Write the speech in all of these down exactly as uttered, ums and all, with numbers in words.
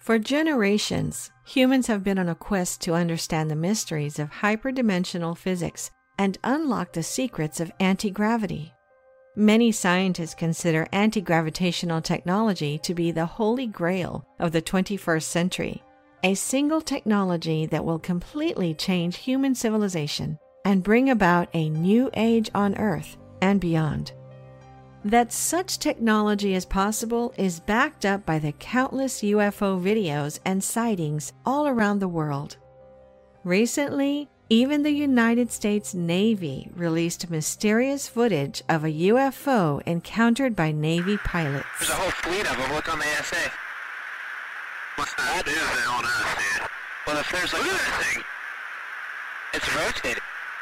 For generations, humans have been on a quest to understand the mysteries of hyperdimensional physics and unlock the secrets of anti-gravity. Many scientists consider anti-gravitational technology to be the holy grail of the twenty-first century, a single technology that will completely change human civilization and bring about a new age on Earth and beyond. That such technology is possible is backed up by the countless U F O videos and sightings all around the world. Recently, even the United States Navy released mysterious footage of a U F O encountered by Navy pilots. There's a whole fleet of them. Look on the A S A. What's that? What is it on us, dude? Well, if there's like a thing, it's rotating.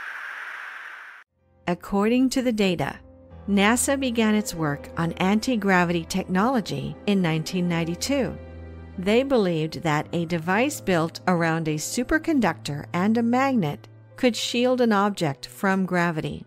According to the data, NASA began its work on anti-gravity technology in nineteen ninety-two. They believed that a device built around a superconductor and a magnet could shield an object from gravity.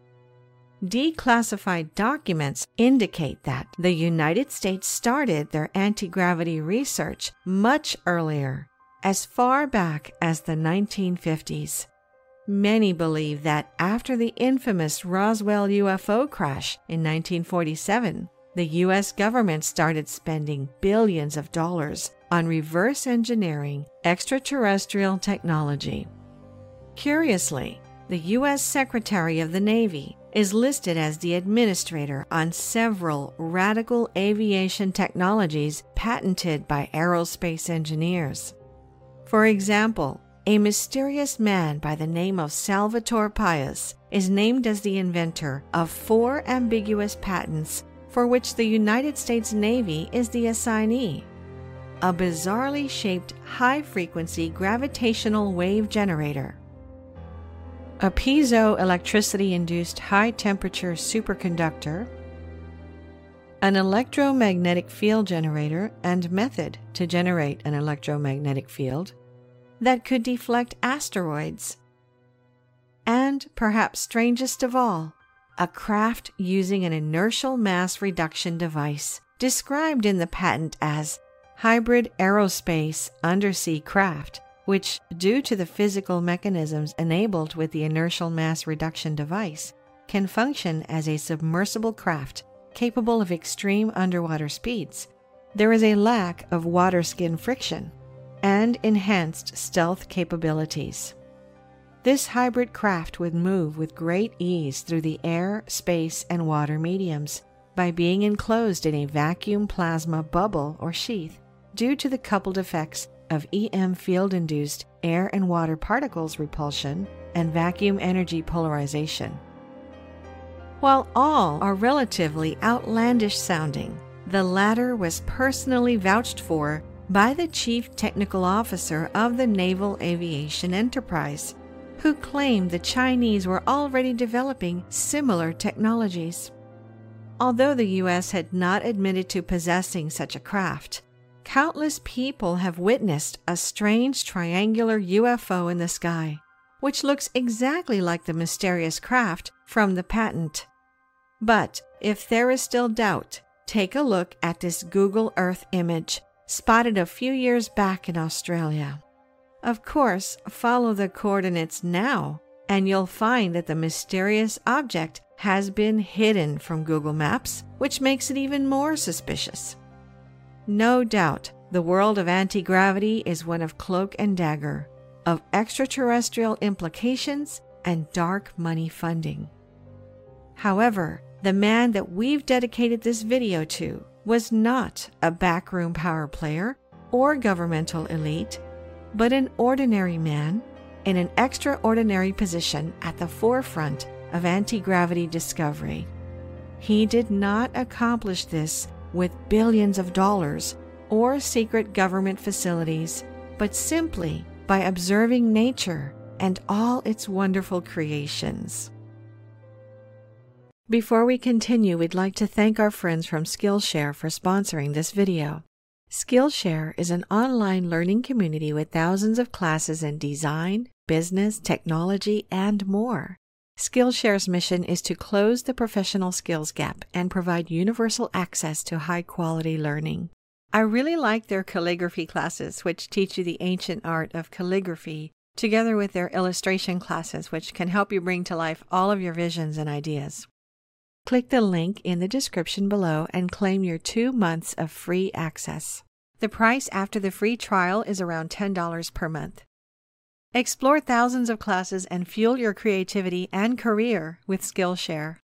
Declassified documents indicate that the United States started their anti-gravity research much earlier, as far back as the nineteen fifties. Many believe that after the infamous Roswell U F O crash in nineteen forty-seven, the U S government started spending billions of dollars on reverse engineering extraterrestrial technology. Curiously, the U S Secretary of the Navy is listed as the administrator on several radical aviation technologies patented by aerospace engineers. For example, a mysterious man by the name of Salvatore Pais is named as the inventor of four ambiguous patents for which the United States Navy is the assignee. A bizarrely shaped high-frequency gravitational wave generator, a piezoelectricity-induced high-temperature superconductor, an electromagnetic field generator and method to generate an electromagnetic field that could deflect asteroids, and, perhaps strangest of all, a craft using an inertial mass reduction device described in the patent as hybrid aerospace undersea craft, which, due to the physical mechanisms enabled with the inertial mass reduction device, can function as a submersible craft capable of extreme underwater speeds. There is a lack of water skin friction and enhanced stealth capabilities. This hybrid craft would move with great ease through the air, space, and water mediums by being enclosed in a vacuum plasma bubble or sheath due to the coupled effects of E M field-induced air and water particles repulsion and vacuum energy polarization. While all are relatively outlandish sounding, the latter was personally vouched for by the Chief Technical Officer of the Naval Aviation Enterprise, who claimed the Chinese were already developing similar technologies. Although the U S had not admitted to possessing such a craft, countless people have witnessed a strange triangular U F O in the sky, which looks exactly like the mysterious craft from the patent. But if there is still doubt, take a look at this Google Earth image spotted a few years back in Australia. Of course, follow the coordinates now, and you'll find that the mysterious object has been hidden from Google Maps, which makes it even more suspicious. No doubt, the world of anti-gravity is one of cloak and dagger, of extraterrestrial implications and dark money funding. However, the man that we've dedicated this video to was not a backroom power player or governmental elite, but an ordinary man in an extraordinary position at the forefront of anti-gravity discovery. He did not accomplish this with billions of dollars or secret government facilities, but simply by observing nature and all its wonderful creations. Before we continue, we'd like to thank our friends from Skillshare for sponsoring this video. Skillshare is an online learning community with thousands of classes in design, business, technology, and more. Skillshare's mission is to close the professional skills gap and provide universal access to high-quality learning. I really like their calligraphy classes, which teach you the ancient art of calligraphy, together with their illustration classes, which can help you bring to life all of your visions and ideas. Click the link in the description below and claim your two months of free access. The price after the free trial is around ten dollars per month. Explore thousands of classes and fuel your creativity and career with Skillshare.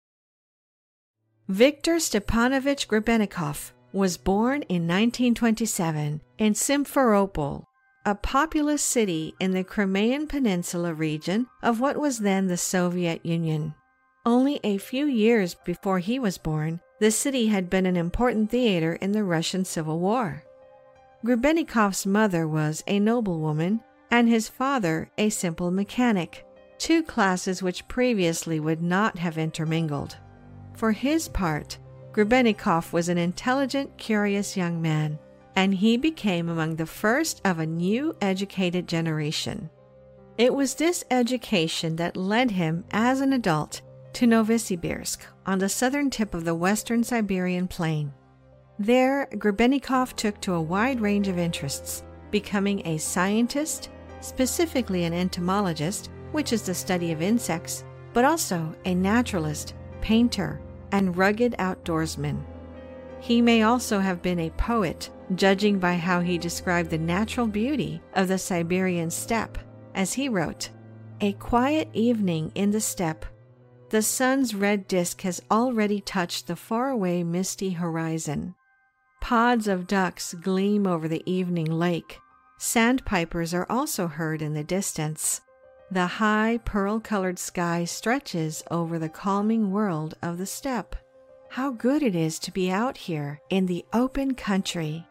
Viktor Stepanovich Grebennikov was born in nineteen twenty-seven in Simferopol, a populous city in the Crimean Peninsula region of what was then the Soviet Union. Only a few years before he was born, the city had been an important theater in the Russian Civil War. Grebennikov's mother was a noblewoman and his father a simple mechanic, two classes which previously would not have intermingled. For his part, Grebennikov was an intelligent, curious young man, and he became among the first of a new educated generation. It was this education that led him, as an adult, to Novosibirsk on the southern tip of the western Siberian plain. There, Grebennikov took to a wide range of interests, becoming a scientist, specifically an entomologist, which is the study of insects, but also a naturalist, painter, and rugged outdoorsman. He may also have been a poet, judging by how he described the natural beauty of the Siberian steppe, as he wrote, "A quiet evening in the steppe. The sun's red disk has already touched the faraway misty horizon. Pods of ducks gleam over the evening lake. Sandpipers are also heard in the distance. The high pearl-colored sky stretches over the calming world of the steppe. How good it is to be out here in the open country."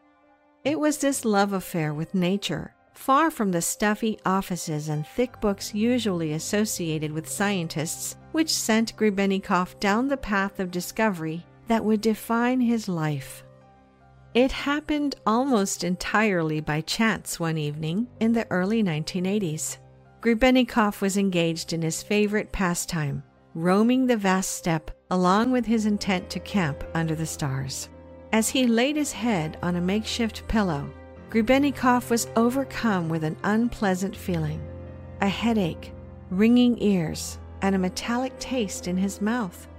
It was this love affair with nature, far from the stuffy offices and thick books usually associated with scientists, which sent Grebennikov down the path of discovery that would define his life. It happened almost entirely by chance one evening in the early nineteen eighties. Grebennikov was engaged in his favorite pastime, roaming the vast steppe along with his intent to camp under the stars. As he laid his head on a makeshift pillow, Grebennikov was overcome with an unpleasant feeling, a headache, ringing ears, and a metallic taste in his mouth.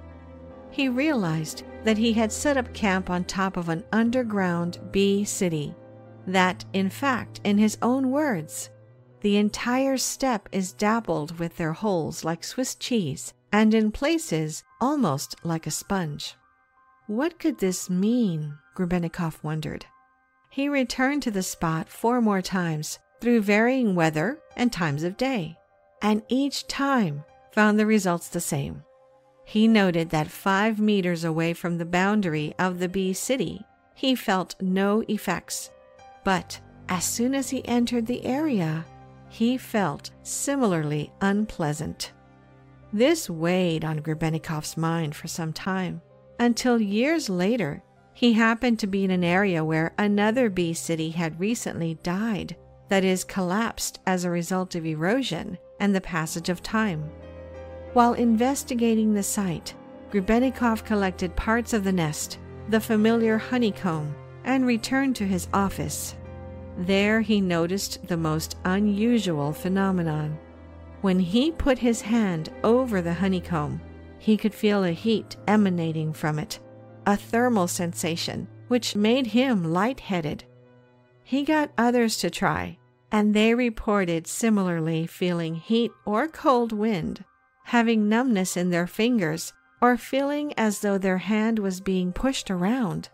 He realized that he had set up camp on top of an underground bee city, that, in fact, in his own words, the entire steppe is dappled with their holes like Swiss cheese, and in places almost like a sponge. What could this mean? Grebennikov wondered. He returned to the spot four more times, through varying weather and times of day, and each time found the results the same. He noted that five meters away from the boundary of the bee city, he felt no effects, but as soon as he entered the area, he felt similarly unpleasant. This weighed on Grebennikov's mind for some time, until years later he happened to be in an area where another bee city had recently died, that is, collapsed as a result of erosion and the passage of time. While investigating the site, Grebennikov collected parts of the nest, the familiar honeycomb, and returned to his office. There he noticed the most unusual phenomenon. When he put his hand over the honeycomb, he could feel a heat emanating from it, a thermal sensation which made him lightheaded. He got others to try, and they reported similarly feeling heat or cold wind, having numbness in their fingers, or feeling as though their hand was being pushed around.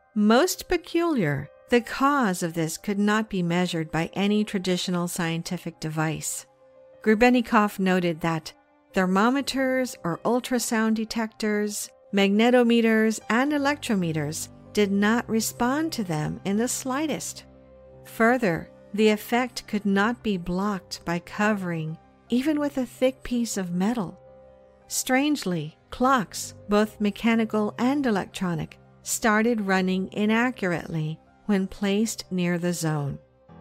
Most peculiar, the cause of this could not be measured by any traditional scientific device. Grebennikov noted that thermometers or ultrasound detectors, magnetometers, and electrometers did not respond to them in the slightest. Further, the effect could not be blocked by covering, even with a thick piece of metal. Strangely, clocks, both mechanical and electronic, started running inaccurately when placed near the zone.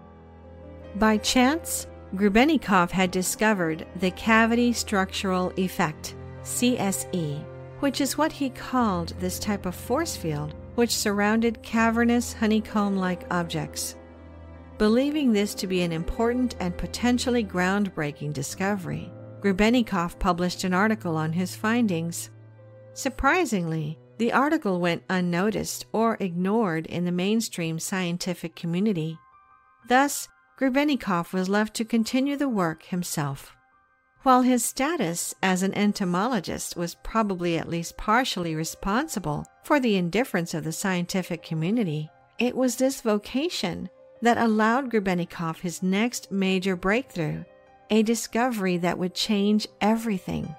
By chance, Grebennikov had discovered the cavity structural effect, C S E, which is what he called this type of force field which surrounded cavernous honeycomb-like objects. Believing this to be an important and potentially groundbreaking discovery, Grebennikov published an article on his findings. Surprisingly, the article went unnoticed or ignored in the mainstream scientific community. Thus, Grebennikov was left to continue the work himself. While his status as an entomologist was probably at least partially responsible for the indifference of the scientific community, it was this vocation that allowed Grebennikov his next major breakthrough, a discovery that would change everything.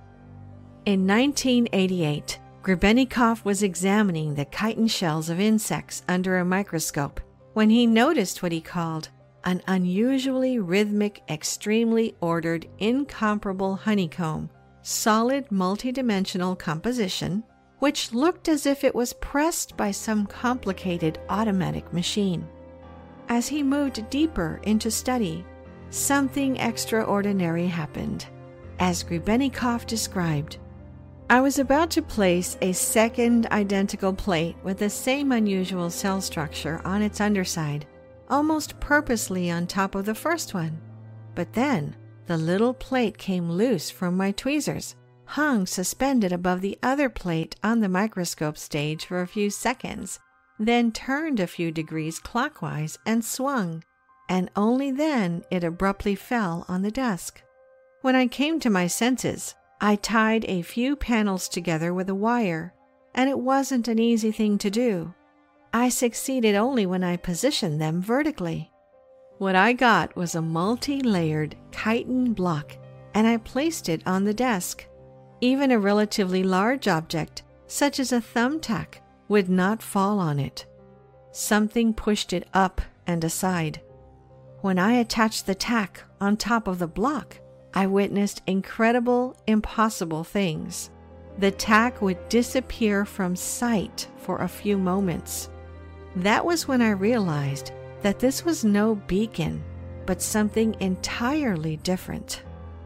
In nineteen eighty-eight, Grebennikov was examining the chitin shells of insects under a microscope when he noticed what he called an unusually rhythmic, extremely ordered, incomparable honeycomb, solid multidimensional composition, which looked as if it was pressed by some complicated automatic machine. As he moved deeper into study, something extraordinary happened. As Grebennikov described, I was about to place a second identical plate with the same unusual cell structure on its underside, almost purposely on top of the first one. But then, the little plate came loose from my tweezers, hung suspended above the other plate on the microscope stage for a few seconds, then turned a few degrees clockwise and swung, and only then it abruptly fell on the desk. When I came to my senses, I tied a few panels together with a wire, and it wasn't an easy thing to do. I succeeded only when I positioned them vertically. What I got was a multi-layered chitin block, and I placed it on the desk. Even a relatively large object, such as a thumbtack, would not fall on it. Something pushed it up and aside. When I attached the tack on top of the block, I witnessed incredible, impossible things. The tack would disappear from sight for a few moments. That was when I realized that this was no beacon, but something entirely different.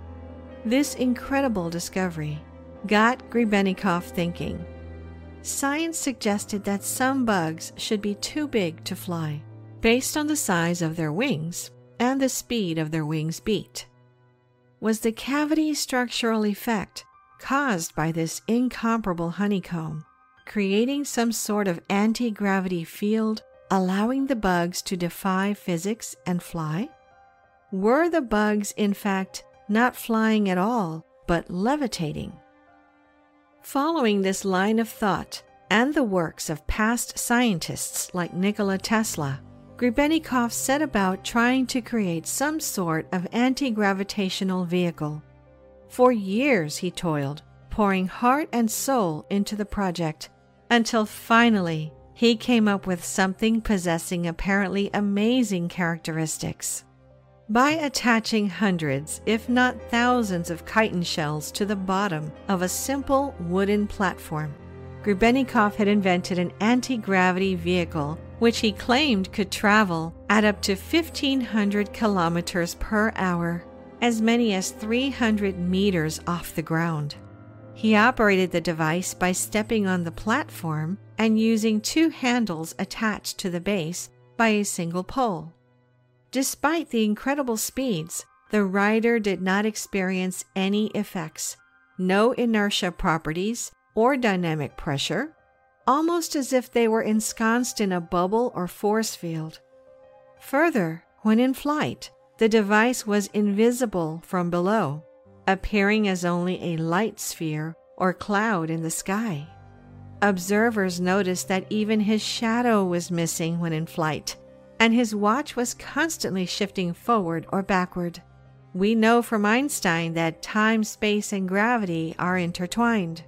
This incredible discovery got Grebennikov thinking. Science suggested that some bugs should be too big to fly, based on the size of their wings and the speed of their wings' beat. Was the cavity structural effect caused by this incomparable honeycomb creating some sort of anti-gravity field, allowing the bugs to defy physics and fly? Were the bugs, in fact, not flying at all, but levitating? Following this line of thought and the works of past scientists like Nikola Tesla, Grebennikov set about trying to create some sort of anti-gravitational vehicle. For years he toiled, pouring heart and soul into the project, until finally he came up with something possessing apparently amazing characteristics. By attaching hundreds, if not thousands of chitin shells to the bottom of a simple wooden platform, Grebennikov had invented an anti-gravity vehicle which he claimed could travel at up to fifteen hundred kilometers per hour, as many as three hundred meters off the ground. He operated the device by stepping on the platform and using two handles attached to the base by a single pole. Despite the incredible speeds, the rider did not experience any effects, no inertia properties or dynamic pressure, almost as if they were ensconced in a bubble or force field. Further, when in flight, the device was invisible from below, appearing as only a light sphere or cloud in the sky. Observers noticed that even his shadow was missing when in flight, and his watch was constantly shifting forward or backward. We know from Einstein that time, space, and gravity are intertwined.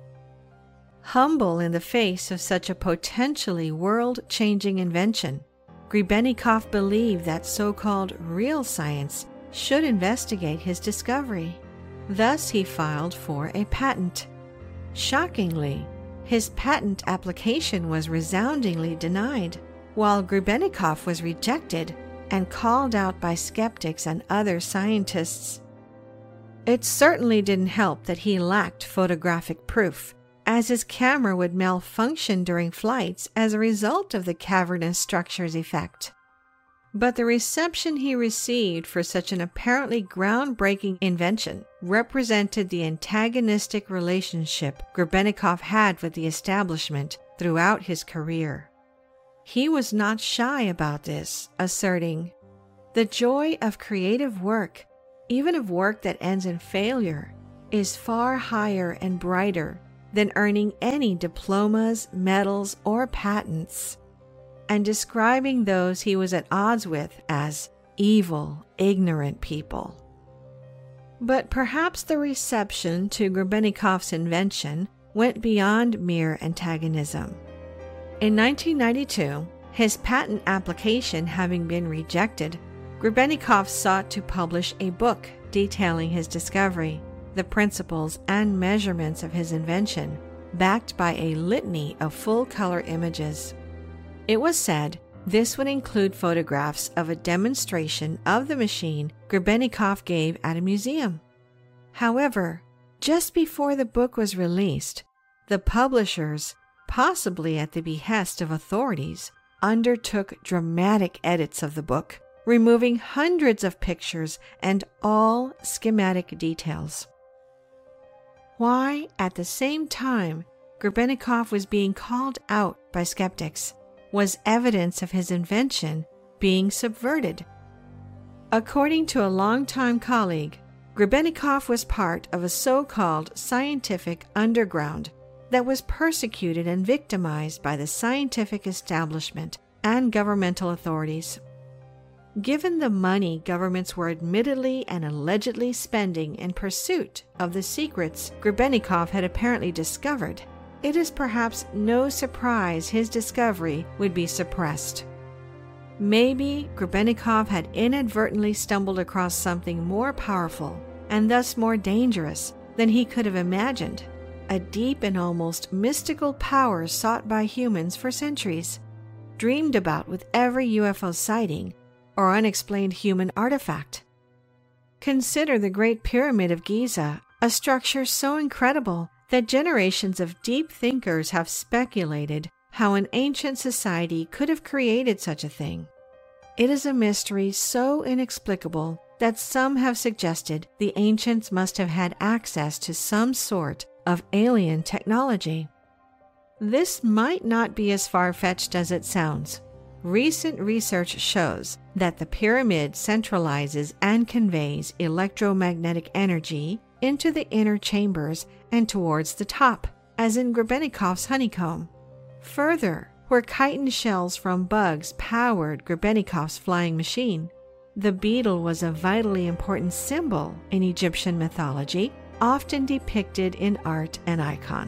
Humble in the face of such a potentially world-changing invention, Grebennikov believed that so-called real science should investigate his discovery. Thus, he filed for a patent. Shockingly, his patent application was resoundingly denied, while Grebennikov was rejected and called out by skeptics and other scientists. It certainly didn't help that he lacked photographic proof, as his camera would malfunction during flights as a result of the cavernous structure's effect. But the reception he received for such an apparently groundbreaking invention represented the antagonistic relationship Grebennikov had with the establishment throughout his career. He was not shy about this, asserting, "The joy of creative work, even of work that ends in failure, is far higher and brighter than earning any diplomas, medals, or patents," and describing those he was at odds with as evil, ignorant people. But perhaps the reception to Grebennikov's invention went beyond mere antagonism. In nineteen ninety-two, his patent application having been rejected, Grebennikov sought to publish a book detailing his discovery, the principles and measurements of his invention, backed by a litany of full-color images. It was said this would include photographs of a demonstration of the machine Grebennikov gave at a museum. However, just before the book was released, the publishers, possibly at the behest of authorities, undertook dramatic edits of the book, removing hundreds of pictures and all schematic details. Why, at the same time, Grebennikov was being called out by skeptics was evidence of his invention being subverted. According to a longtime colleague, Grebennikov was part of a so-called scientific underground that was persecuted and victimized by the scientific establishment and governmental authorities. Given the money governments were admittedly and allegedly spending in pursuit of the secrets Grebennikov had apparently discovered, it is perhaps no surprise his discovery would be suppressed. Maybe Grebennikov had inadvertently stumbled across something more powerful and thus more dangerous than he could have imagined, a deep and almost mystical power sought by humans for centuries, dreamed about with every U F O sighting or unexplained human artifact. Consider the Great Pyramid of Giza, a structure so incredible that generations of deep thinkers have speculated how an ancient society could have created such a thing. It is a mystery so inexplicable that some have suggested the ancients must have had access to some sort of alien technology. This might not be as far-fetched as it sounds. Recent research shows that the pyramid centralizes and conveys electromagnetic energy into the inner chambers and towards the top, as in Grebennikov's honeycomb. Further, where chitin shells from bugs powered Grebennikov's flying machine, the beetle was a vitally important symbol in Egyptian mythology, often depicted in art and icon.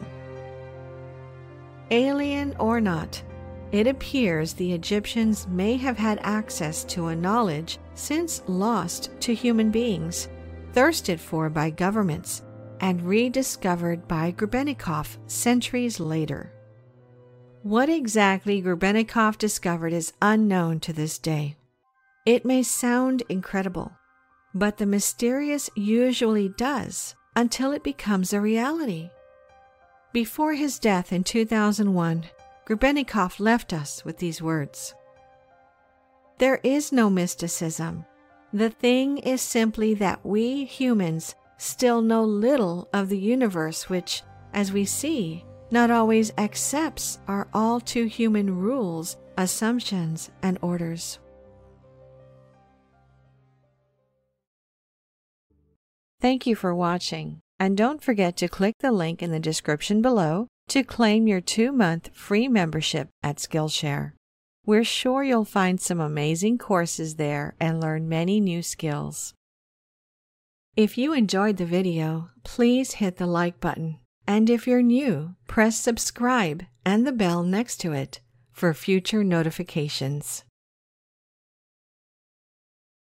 Alien or not, it appears the Egyptians may have had access to a knowledge since lost to human beings, thirsted for by governments, and rediscovered by Grebennikov centuries later. What exactly Grebennikov discovered is unknown to this day. It may sound incredible, but the mysterious usually does until it becomes a reality. Before his death in two thousand one, Grebennikov left us with these words: "There is no mysticism. The thing is simply that we humans still know little of the universe which, as we see, not always accepts our all too human rules, assumptions, and orders." Thank you for watching, and don't forget to click the link in the description below to claim your two-month free membership at Skillshare. We're sure you'll find some amazing courses there and learn many new skills. If you enjoyed the video, please hit the like button. And if you're new, press subscribe and the bell next to it for future notifications.